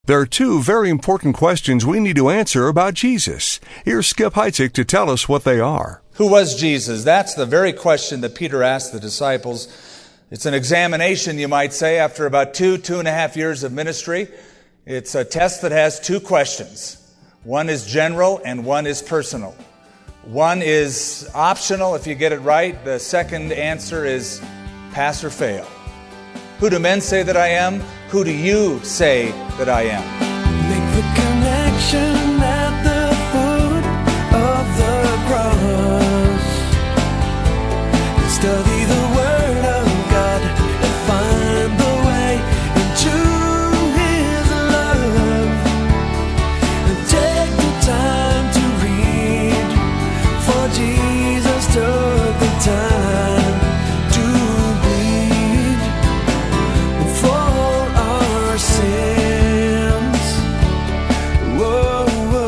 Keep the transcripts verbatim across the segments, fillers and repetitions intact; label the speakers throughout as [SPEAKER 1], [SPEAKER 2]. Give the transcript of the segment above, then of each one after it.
[SPEAKER 1] There are two very important questions we need to answer about Jesus. Here's Skip Heitzig to tell us what they are.
[SPEAKER 2] Who was Jesus? That's the very question that Peter asked the disciples. It's an examination, you might say, after about two, two and a half years of ministry. It's a test that has two questions. One is general and one is personal. One is optional if you get it right. The second answer is pass or fail. Who do men say that I am? Who do you say that I am?
[SPEAKER 3] Make the connection at the foot of the cross. Study the Word of God and find the way into His love. And take the time to read, for Jesus took the time to bleed for our sins. Whoa,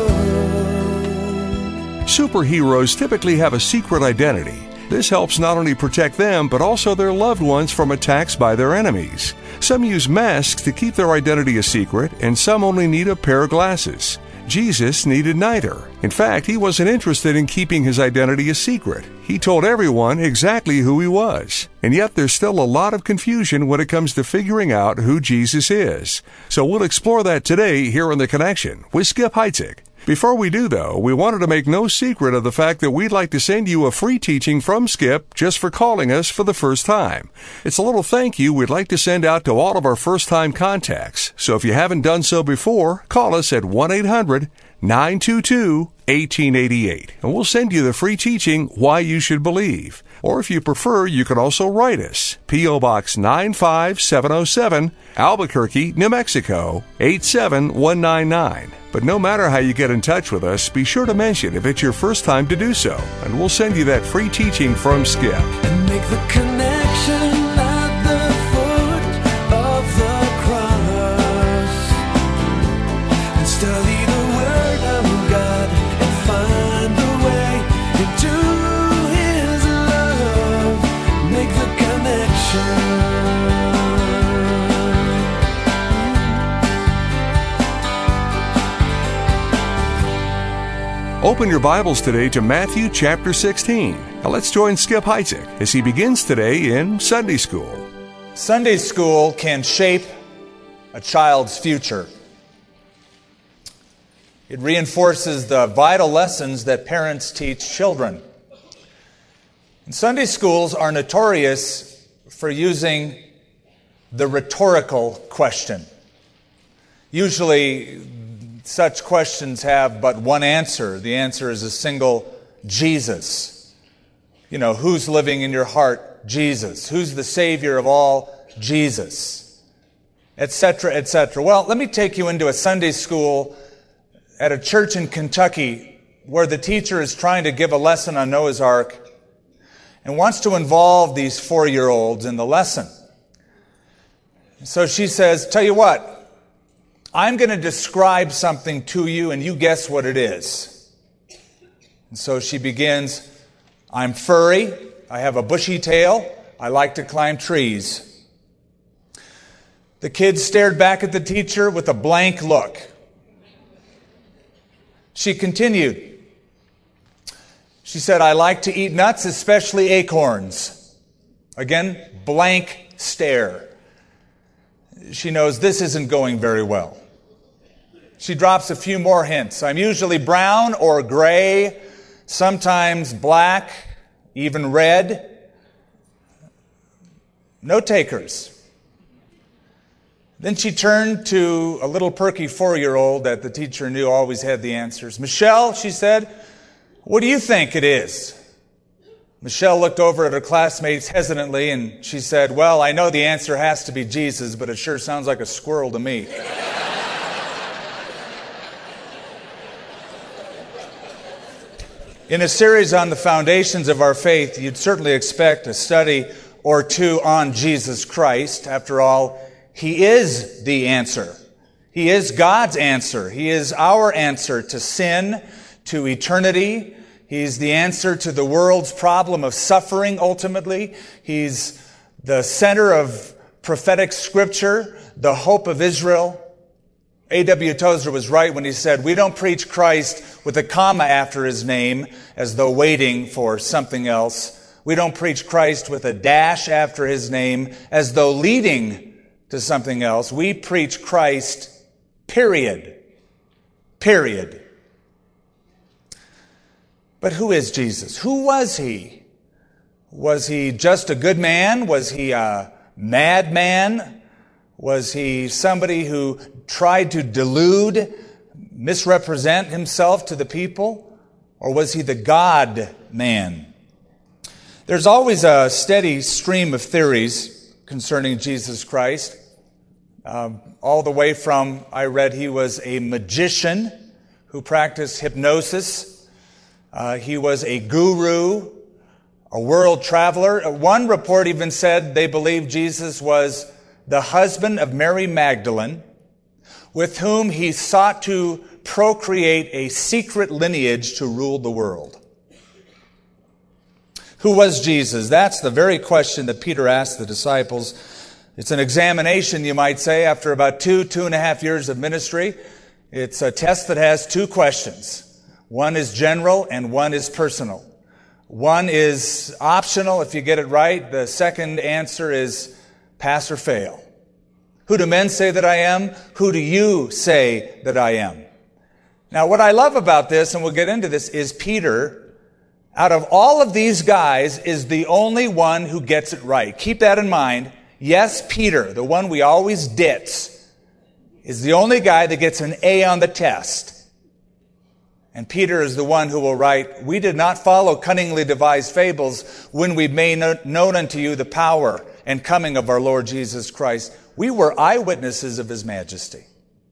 [SPEAKER 3] whoa.
[SPEAKER 1] Superheroes typically have a secret identity. This helps not only protect them, but also their loved ones from attacks by their enemies. Some use masks to keep their identity a secret, and some only need a pair of glasses. Jesus needed neither. In fact, he wasn't interested in keeping his identity a secret. He told everyone exactly who he was. And yet there's still a lot of confusion when it comes to figuring out who Jesus is. So we'll explore that today here on The Connection with Skip Heitzig. Before we do, though, we wanted to make no secret of the fact that we'd like to send you a free teaching from Skip just for calling us for the first time. It's a little thank you we'd like to send out to all of our first-time contacts. So if you haven't done so before, call us at one eight hundred nine two two one eight eight eight, and we'll send you the free teaching, Why You Should Believe. Or if you prefer, you can also write us. P O. Box nine five seven oh seven, Albuquerque, New Mexico, eight seven one nine nine. But no matter how you get in touch with us, be sure to mention if it's your first time to do so, and we'll send you that free teaching from Skip.
[SPEAKER 3] And make the connection at the foot of the cross. And study the Word of God and find the way into His love. Make the connection.
[SPEAKER 1] Open your Bibles today to Matthew chapter sixteen. Now let's join Skip Heitzig as he begins today in Sunday School.
[SPEAKER 2] Sunday school can shape a child's future. It reinforces the vital lessons that parents teach children. And Sunday schools are notorious for using the rhetorical question. Usually, such questions have but one answer. The answer is a single Jesus. You know, who's living in your heart? Jesus. Who's the Savior of all? Jesus. Etc., et cetera. Well, let me take you into a Sunday school at a church in Kentucky where the teacher is trying to give a lesson on Noah's Ark and wants to involve these four-year-olds in the lesson. So she says, tell you what, I'm going to describe something to you and you guess what it is. And so she begins, I'm furry, I have a bushy tail, I like to climb trees. The kids stared back at the teacher with a blank look. She continued. She said, I like to eat nuts, especially acorns. Again, blank stare. She knows this isn't going very well. She drops a few more hints. I'm usually brown or gray, sometimes black, even red. No takers. Then she turned to a little perky four-year-old that the teacher knew always had the answers. Michelle, she said, what do you think it is? Michelle looked over at her classmates hesitantly and she said, well, I know the answer has to be Jesus, but it sure sounds like a squirrel to me. In a series on the foundations of our faith, you'd certainly expect a study or two on Jesus Christ. After all, He is the answer. He is God's answer. He is our answer to sin, to eternity. He's the answer to the world's problem of suffering, ultimately. He's the center of prophetic scripture, the hope of Israel. A W Tozer was right when he said, we don't preach Christ with a comma after his name as though waiting for something else. We don't preach Christ with a dash after his name as though leading to something else. We preach Christ, period. Period. But who is Jesus? Who was he? Was he just a good man? Was he a madman? Was he somebody who tried to delude, misrepresent himself to the people? Or was he the God-man? There's always a steady stream of theories concerning Jesus Christ. Um, all the way from, I read he was a magician who practiced hypnosis. Uh, he was a guru, a world traveler. Uh, one report even said they believed Jesus was the husband of Mary Magdalene, with whom he sought to procreate a secret lineage to rule the world. Who was Jesus? That's the very question that Peter asked the disciples. It's an examination, you might say, after about two, two and a half years of ministry. It's a test that has two questions. One is general and one is personal. One is optional if you get it right. The second answer is pass or fail. Who do men say that I am? Who do you say that I am? Now, what I love about this, and we'll get into this, is Peter, out of all of these guys, is the only one who gets it right. Keep that in mind. Yes, Peter, the one we always ditz, is the only guy that gets an A on the test. And Peter is the one who will write, we did not follow cunningly devised fables when we made known unto you the power and coming of our Lord Jesus Christ. We were eyewitnesses of his majesty.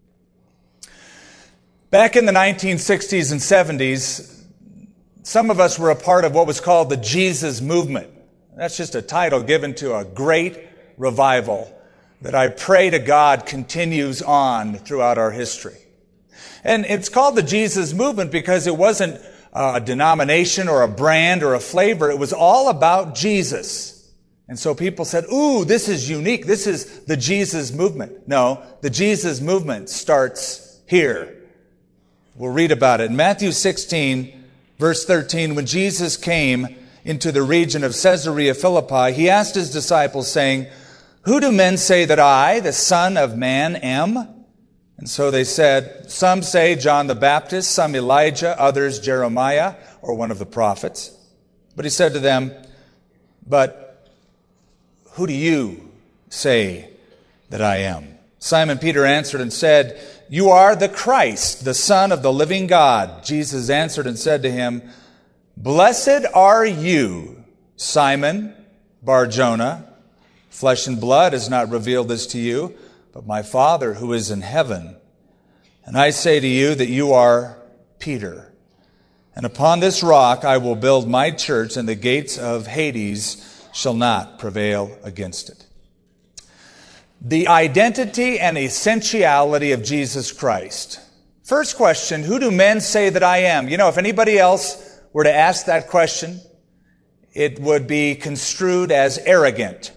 [SPEAKER 2] Back in the nineteen sixties and seventies, some of us were a part of what was called the Jesus movement. That's just a title given to a great revival that I pray to God continues on throughout our history. And it's called the Jesus movement because it wasn't a denomination or a brand or a flavor. It was all about Jesus. And so people said, ooh, this is unique. This is the Jesus movement. No, the Jesus movement starts here. We'll read about it. In Matthew sixteen, verse thirteen, when Jesus came into the region of Caesarea Philippi, he asked his disciples, saying, who do men say that I, the Son of Man, am? And so they said, some say John the Baptist, some Elijah, others Jeremiah, or one of the prophets. But he said to them, but who do you say that I am? Simon Peter answered and said, you are the Christ, the Son of the living God. Jesus answered and said to him, blessed are you, Simon Bar-Jonah. Flesh and blood has not revealed this to you, but my Father who is in heaven. And I say to you that you are Peter. And upon this rock I will build my church, and the gates of Hades shall not prevail against it. The identity and essentiality of Jesus Christ. First question, who do men say that I am? You know, if anybody else were to ask that question, it would be construed as arrogant.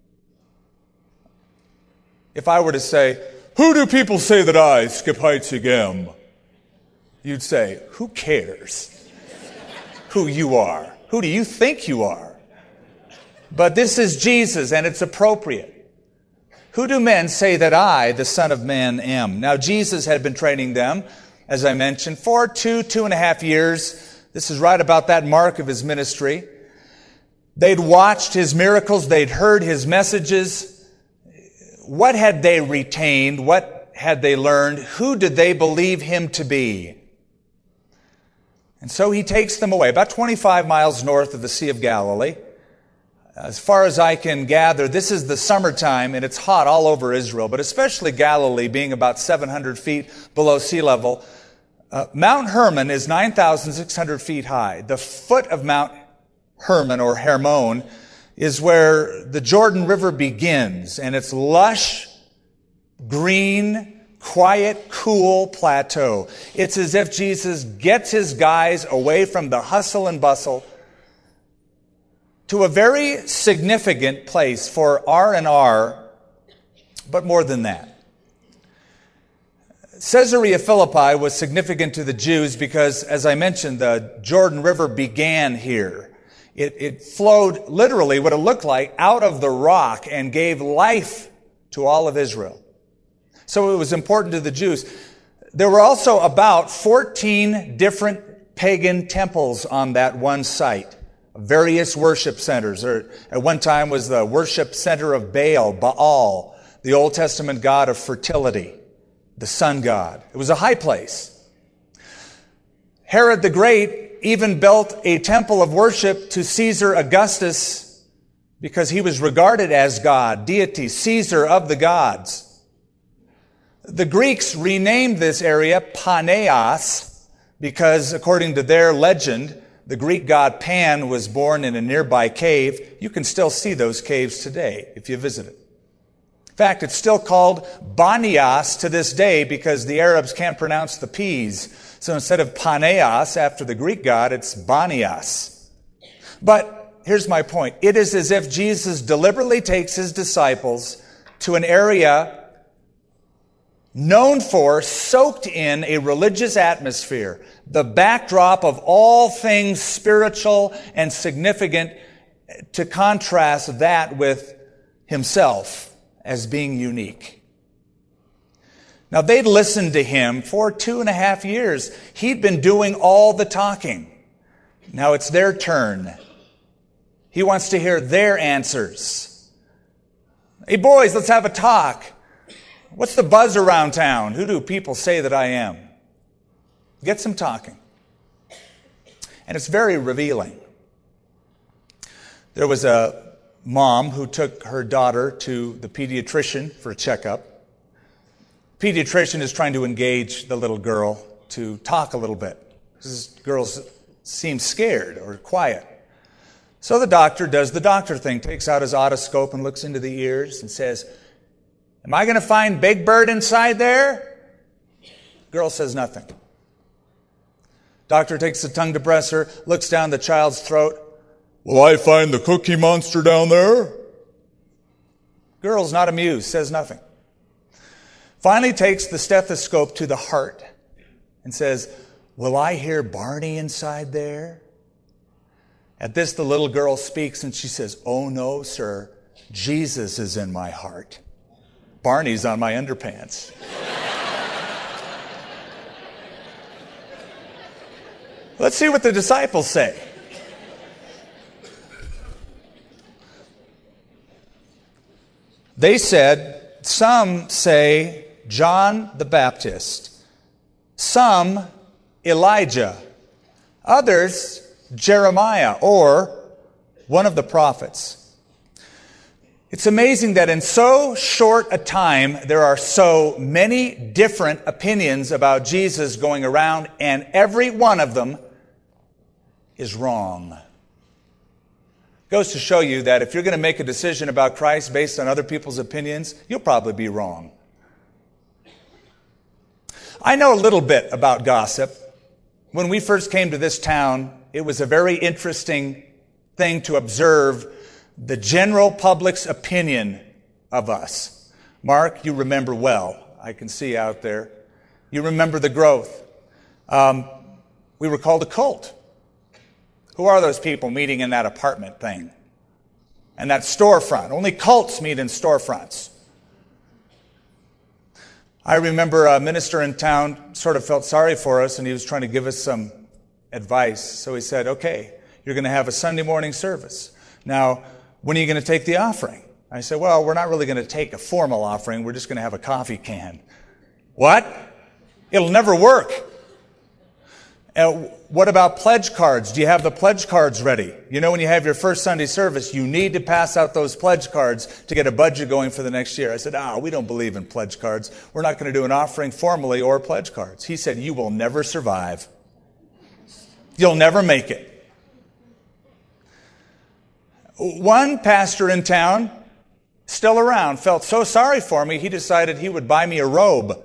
[SPEAKER 2] If I were to say, who do people say that I, Skip Heitzig, am? You'd say, who cares who you are? Who do you think you are? But this is Jesus, and it's appropriate. Who do men say that I, the Son of Man, am? Now, Jesus had been training them, as I mentioned, for two, two and a half years. This is right about that mark of his ministry. They'd watched his miracles. They'd heard his messages. What had they retained? What had they learned? Who did they believe him to be? And so he takes them away, about twenty-five miles north of the Sea of Galilee. As far as I can gather, this is the summertime, and it's hot all over Israel, but especially Galilee, being about seven hundred feet below sea level. Uh, Mount Hermon is nine thousand six hundred feet high. The foot of Mount Hermon, or Hermon, is where the Jordan River begins, and it's lush, green, quiet, cool plateau. It's as if Jesus gets his guys away from the hustle and bustle to a very significant place for R and R, but more than that. Caesarea Philippi was significant to the Jews because, as I mentioned, the Jordan River began here. It, it flowed literally what it looked like out of the rock and gave life to all of Israel. So it was important to the Jews. There were also about fourteen different pagan temples on that one site, various worship centers. There, at one time was the worship center of Baal, Baal, the Old Testament god of fertility, the sun god. It was a high place. Herod the Great even built a temple of worship to Caesar Augustus because he was regarded as God, deity, Caesar of the gods. The Greeks renamed this area Paneas because, according to their legend, the Greek god Pan was born in a nearby cave. You can still see those caves today if you visit it. In fact, it's still called Banias to this day because the Arabs can't pronounce the P's. So instead of Paneas, after the Greek god, it's Banias. But here's my point. It is as if Jesus deliberately takes his disciples to an area known for, soaked in a religious atmosphere, the backdrop of all things spiritual and significant, to contrast that with himself as being unique. Now, they'd listened to him for two and a half years. He'd been doing all the talking. Now it's their turn. He wants to hear their answers. Hey, boys, let's have a talk. What's the buzz around town? Who do people say that I am? Get some talking. And it's very revealing. There was a mom who took her daughter to the pediatrician for a checkup. Pediatrician is trying to engage the little girl to talk a little bit. Because girls seem scared or quiet. So the doctor does the doctor thing, takes out his otoscope and looks into the ears and says, "Am I going to find Big Bird inside there?" Girl says nothing. Doctor takes the tongue depressor, looks down the child's throat. "Will I find the Cookie Monster down there?" Girl's not amused, says nothing. Finally takes the stethoscope to the heart and says, "Will I hear Barney inside there?" At this, the little girl speaks and she says, "Oh no, sir, Jesus is in my heart. Barney's on my underpants." Let's see what the disciples say. They said, some say John the Baptist, some Elijah, others Jeremiah or one of the prophets. It's amazing that in so short a time, there are so many different opinions about Jesus going around, and every one of them is wrong. Goes to show you that if you're going to make a decision about Christ based on other people's opinions, you'll probably be wrong. I know a little bit about gossip. When we first came to this town, it was a very interesting thing to observe the general public's opinion of us. Mark, you remember well. I can see out there. You remember the growth. Um, we were called a cult. Who are those people meeting in that apartment thing? And that storefront. Only cults meet in storefronts. I remember a minister in town sort of felt sorry for us, and he was trying to give us some advice. So he said, "Okay, you're going to have a Sunday morning service. Now, when are you going to take the offering?" I said, "Well, we're not really going to take a formal offering. We're just going to have a coffee can." "What? It'll never work." Uh, what about pledge cards? Do you have the pledge cards ready? You know, when you have your first Sunday service, you need to pass out those pledge cards to get a budget going for the next year. I said, "Ah, we don't believe in pledge cards. We're not going to do an offering formally or pledge cards." He said, "You will never survive. You'll never make it." One pastor in town, still around, felt so sorry for me, he decided he would buy me a robe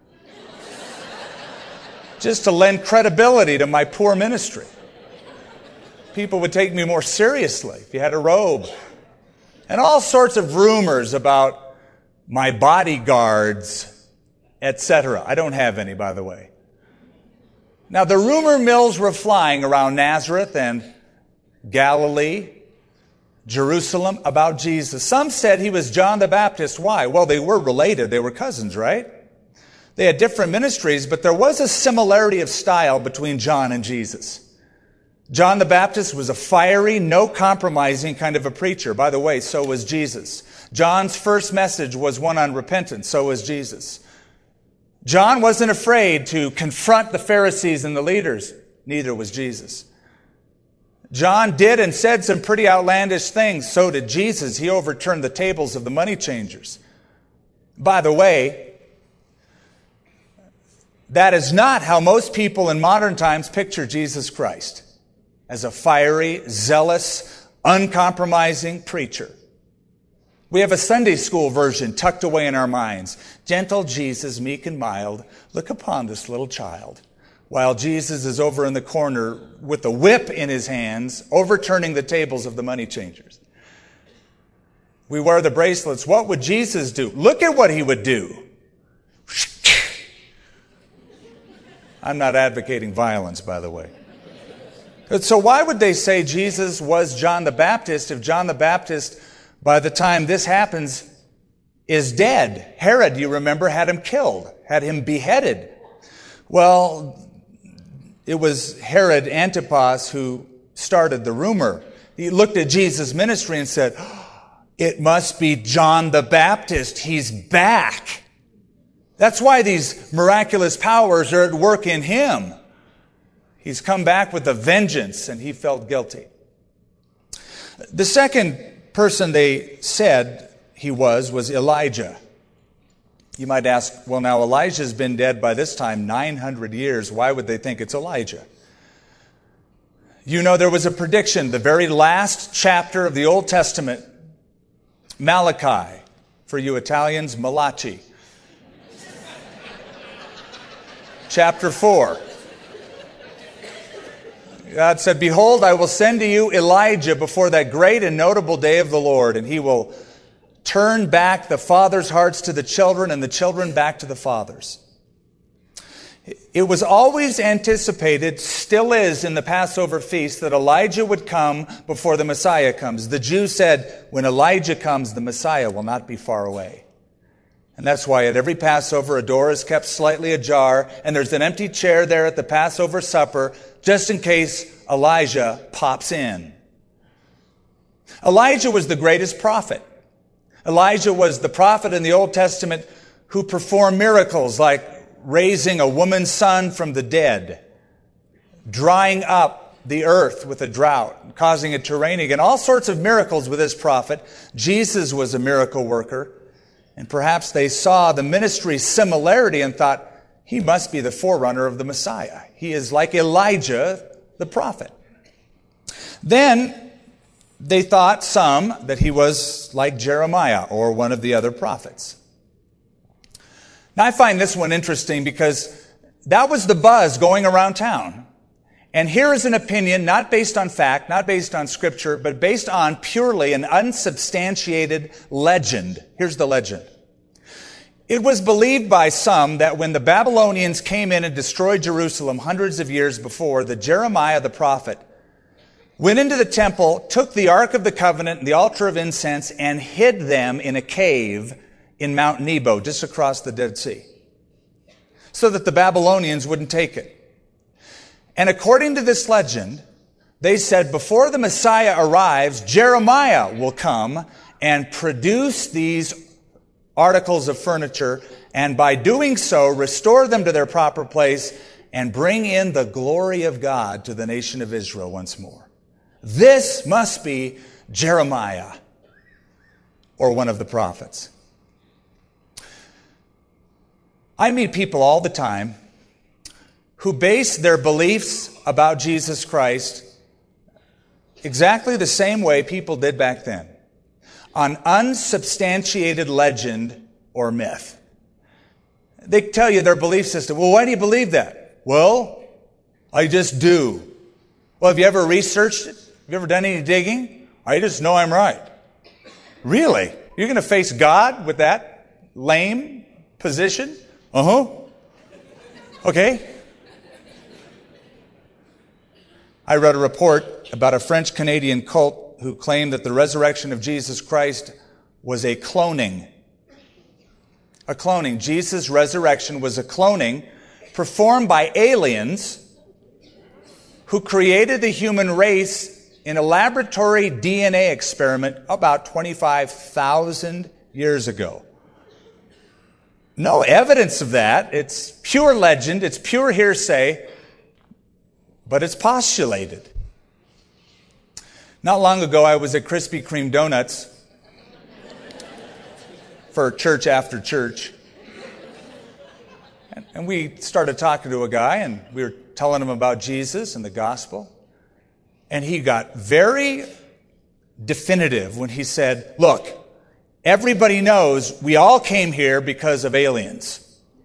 [SPEAKER 2] just to lend credibility to my poor ministry. People would take me more seriously if you had a robe. And all sorts of rumors about my bodyguards et cetera. I don't have any, by the way. Now, the rumor mills were flying around Nazareth and Galilee, Jerusalem, about Jesus. Some said he was John the Baptist. Why? Well, they were related. They were cousins, right? They had different ministries, but there was a similarity of style between John and Jesus. John the Baptist was a fiery, no compromising kind of a preacher. By the way, so was Jesus. John's first message was one on repentance. So was Jesus. John wasn't afraid to confront the Pharisees and the leaders. Neither was Jesus. John did and said some pretty outlandish things. So did Jesus. He overturned the tables of the money changers. By the way, that is not how most people in modern times picture Jesus Christ, as a fiery, zealous, uncompromising preacher. We have a Sunday school version tucked away in our minds. Gentle Jesus, meek and mild, look upon this little child. While Jesus is over in the corner with the whip in his hands, overturning the tables of the money changers. We wear the bracelets. What would Jesus do? Look at what he would do. I'm not advocating violence, by the way. So why would they say Jesus was John the Baptist if John the Baptist, by the time this happens, is dead? Herod, you remember, had him killed, had him beheaded. Well, it was Herod Antipas who started the rumor. He looked at Jesus' ministry and said, it must be John the Baptist. He's back. That's why these miraculous powers are at work in him. He's come back with a vengeance, and he felt guilty. The second person they said he was was Elijah. You might ask, well, now Elijah's been dead by this time nine hundred years. Why would they think it's Elijah? You know, there was a prediction, the very last chapter of the Old Testament, Malachi, for you Italians, Malachi. Chapter four. God said, behold, I will send to you Elijah before that great and notable day of the Lord, and he will turn back the fathers' hearts to the children and the children back to the fathers. It was always anticipated, still is in the Passover feast, that Elijah would come before the Messiah comes. The Jews said, when Elijah comes, the Messiah will not be far away. And that's why at every Passover, a door is kept slightly ajar, and there's an empty chair there at the Passover supper, just in case Elijah pops in. Elijah was the greatest prophet. Elijah was the prophet in the Old Testament who performed miracles like raising a woman's son from the dead, drying up the earth with a drought, causing it to rain again. All sorts of miracles with this prophet. Jesus was a miracle worker. And perhaps they saw the ministry similarity and thought, he must be the forerunner of the Messiah. He is like Elijah, the prophet. Then they thought, some, that he was like Jeremiah or one of the other prophets. Now I find this one interesting because that was the buzz going around town. And here is an opinion not based on fact, not based on scripture, but based on purely an unsubstantiated legend. Here's the legend. It was believed by some that when the Babylonians came in and destroyed Jerusalem hundreds of years before, that Jeremiah the prophet went into the temple, took the Ark of the Covenant and the altar of incense, and hid them in a cave in Mount Nebo, just across the Dead Sea, so that the Babylonians wouldn't take it. And according to this legend, they said before the Messiah arrives, Jeremiah will come and produce these articles of furniture, and by doing so, restore them to their proper place and bring in the glory of God to the nation of Israel once more. This must be Jeremiah or one of the prophets. I meet people all the time who base their beliefs about Jesus Christ exactly the same way people did back then, on unsubstantiated legend or myth. They tell you their belief system. Well, why do you believe that? Well, I just do. Well, have you ever researched it? Have you ever done any digging? I just know I'm right. Really? You're going to face God with that lame position? Uh-huh. Okay. I read a report about a French-Canadian cult who claimed that the resurrection of Jesus Christ was a cloning. A cloning. Jesus' resurrection was a cloning performed by aliens who created the human race in a laboratory D N A experiment about twenty-five thousand years ago. No evidence of that. It's pure legend. It's pure hearsay. But it's postulated. Not long ago, I was at Krispy Kreme Donuts for church after church. And, and we started talking to a guy, and we were telling him about Jesus and the gospel. And he got very definitive when he said, look, everybody knows we all came here because of aliens.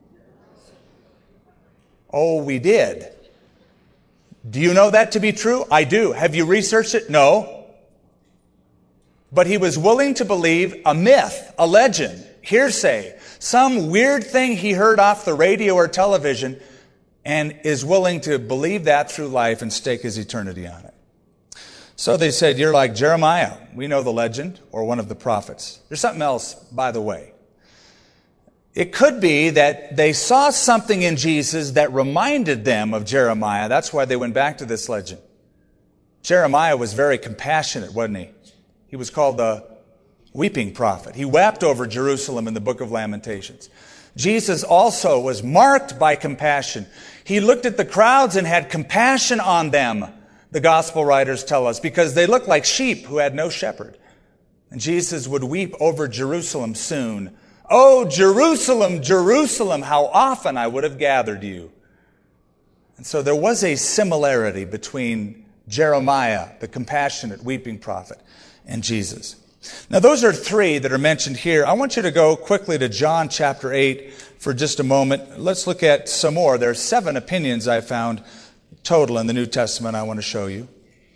[SPEAKER 2] Oh, we did. Do you know that to be true? I do. Have you researched it? No. But he was willing to believe a myth, a legend, hearsay, some weird thing he heard off the radio or television, and is willing to believe that through life and stake his eternity on it. So they said, you're like Jeremiah. We know the legend, or one of the prophets. There's something else, by the way. It could be that they saw something in Jesus that reminded them of Jeremiah. That's why they went back to this legend. Jeremiah was very compassionate, wasn't he? He was called the weeping prophet. He wept over Jerusalem in the book of Lamentations. Jesus also was marked by compassion. He looked at the crowds and had compassion on them, the gospel writers tell us, because they looked like sheep who had no shepherd. And Jesus would weep over Jerusalem soon. Oh, Jerusalem, Jerusalem, how often I would have gathered you. And so there was a similarity between Jeremiah, the compassionate, weeping prophet, and Jesus. Now, those are three that are mentioned here. I want you to go quickly to John chapter eight for just a moment. Let's look at some more. There are seven opinions I found total in the New Testament I want to show you.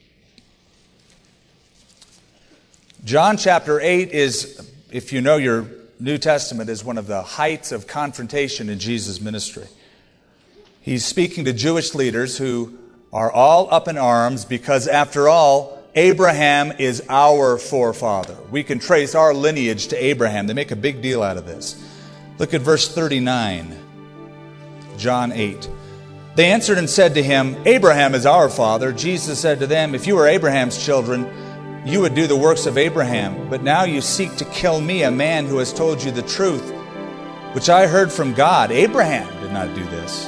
[SPEAKER 2] John chapter eight is, if you know your New Testament, is one of the heights of confrontation in Jesus' ministry. He's speaking to Jewish leaders who are all up in arms because, after all, Abraham is our forefather. We can trace our lineage to Abraham. They make a big deal out of this. Look at verse thirty-nine, John eight. They answered and said to him, Abraham is our father. Jesus said to them, if you were Abraham's children, you would do the works of Abraham. But now you seek to kill me, a man who has told you the truth, which I heard from God. Abraham did not do this.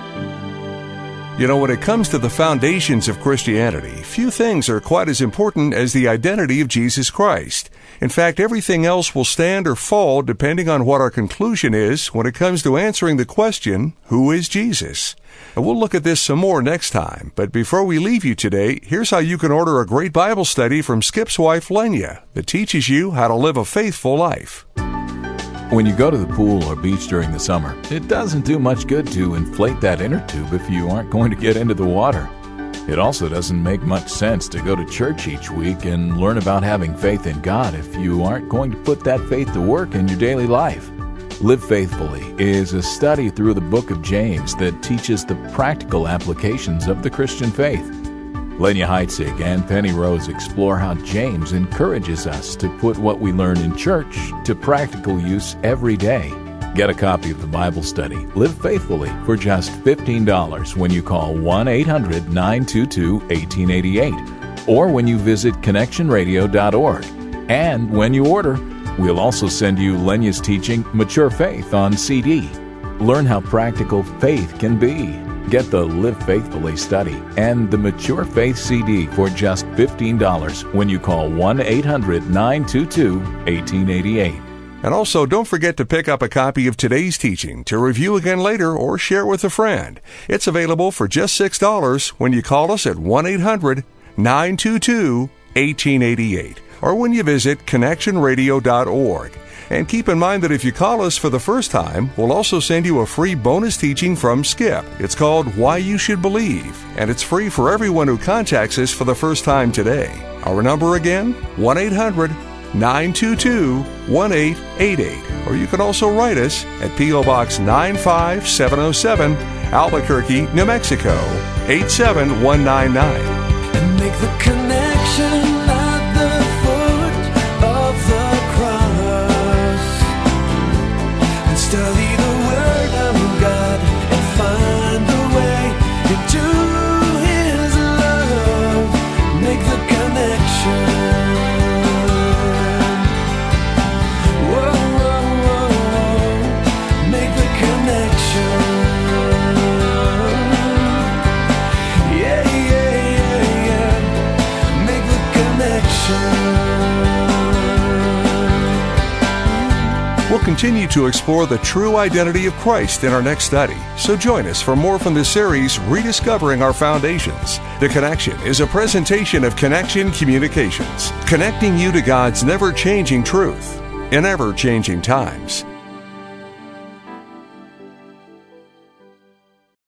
[SPEAKER 1] You know, when it comes to the foundations of Christianity, few things are quite as important as the identity of Jesus Christ. In fact, everything else will stand or fall depending on what our conclusion is when it comes to answering the question, who is Jesus? And we'll look at this some more next time. But before we leave you today, here's how you can order a great Bible study from Skip's wife, Lenya, that teaches you how to live a faithful life.
[SPEAKER 4] When you go to the pool or beach during the summer, it doesn't do much good to inflate that inner tube if you aren't going to get into the water. It also doesn't make much sense to go to church each week and learn about having faith in God if you aren't going to put that faith to work in your daily life. Live Faithfully is a study through the book of James that teaches the practical applications of the Christian faith. Lenya Heitzig and Penny Rose explore how James encourages us to put what we learn in church to practical use every day. Get a copy of the Bible study, Live Faithfully, for just fifteen dollars when you call one eight hundred nine two two one eight eight eight or when you visit connection radio dot org. And when you order, we'll also send you Lenya's teaching, Mature Faith, on C D. Learn how practical faith can be. Get the Live Faithfully study and the Mature Faith C D for just fifteen dollars when you call one eight hundred nine two two one eight eight eight.
[SPEAKER 1] And also, don't forget to pick up a copy of today's teaching to review again later or share with a friend. It's available for just six dollars when you call us at one eight hundred nine two two one eight eight eight or when you visit connection radio dot org. And keep in mind that if you call us for the first time, we'll also send you a free bonus teaching from Skip. It's called Why You Should Believe, and it's free for everyone who contacts us for the first time today. Our number again, one eight hundred nine two two, one eight eight eight. Or you can also write us at P O Box nine five seven oh seven, Albuquerque, New Mexico, eight seven one nine nine.
[SPEAKER 3] And make the connection at the foot of the cross. And study the Word of God and find the way into His love. Make the connection. Whoa, whoa, whoa. Make the connection. Yeah, yeah, yeah, yeah. Make the connection.
[SPEAKER 1] We'll continue to explore the true identity of Christ in our next study, so join us for more from this series, Rediscovering Our Foundations. The Connection is a presentation of Connection Communications, connecting you to God's never-changing truth in ever-changing times.